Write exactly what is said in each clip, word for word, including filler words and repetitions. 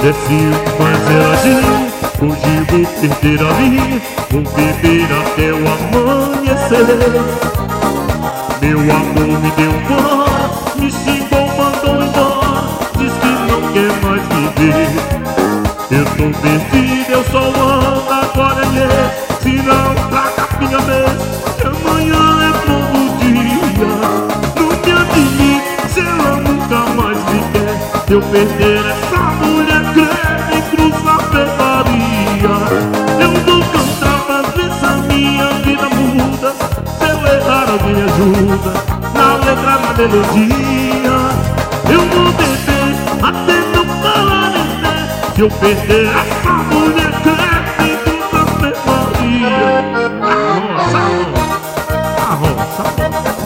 Desce uma geladinha, hoje vou perder a linha, vou beber até o amanhecer. Meu amor me deu fora, me xingou, mandou embora, diz que não quer mais viver. Eu tô perdido, eu só ando agora é mesmo, se não traga a minha vez, que amanhã é novo dia. Não me admite se ela nunca mais me quer, eu perder essa mulher creme e cruz na pedaria. Eu vou cantar pra ver se a minha vida muda, se eu errar alguém ajuda, na letra, na melodia. Eu vou beber até não falar nem ver, se eu perder essa mulher creme e cruz na pedaria. Arroça, arroça, arroça.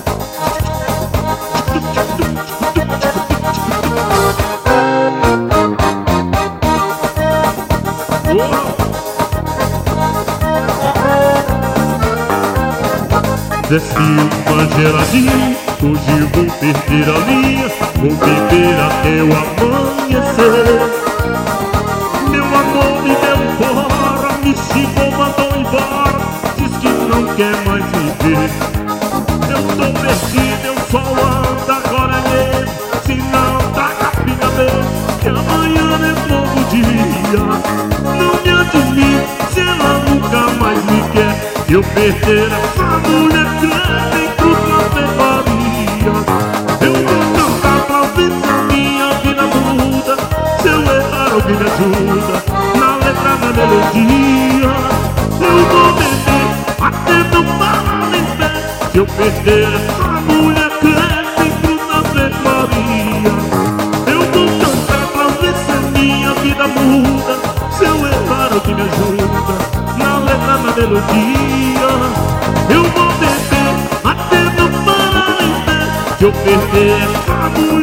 Desce uma geladinha, hoje vou perder a linha, vou beber até o amanhecer. Meu amor me deu fora, me xingou, mandou embora, diz que não quer mais viver. Eu tô perdido, eu só ando agora é mesmo, se não traga a minha vez, que amanhã é novo dia. Não me admite se ela nunca mais me quer, se eu perder essa mulher creme em cruz na pedaria. Eu vou cantar pra ver se a minha vida muda, se eu errar alguém me ajuda, na letra, na melodia. Eu vou beber até não parar nem pé, se eu perder essa mulher creme em cruz na pedaria. Eu vou cantar pra ver se a minha vida muda, se eu errar alguém me ajuda, na letra, na melodia. Eu vou beber até não parar em pé, se eu perder essa mulher